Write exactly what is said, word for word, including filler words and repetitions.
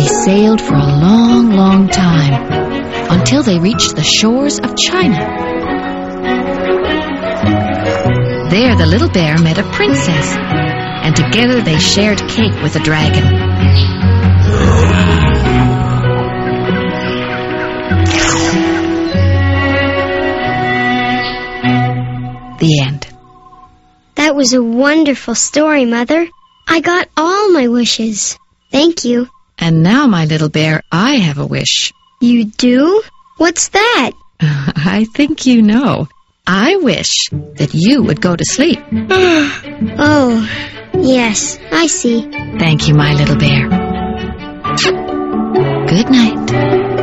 They sailed for a long, long time, until they reached the shores of China. There the little bear met a princess, and together they shared cake with the dragon. The end. That was a wonderful story, Mother. I got all my wishes. Thank you. And now, my little bear, I have a wish. You do? What's that? I think you know. I wish that you would go to sleep. Oh, yes, I see. Thank you, my little bear. Good night.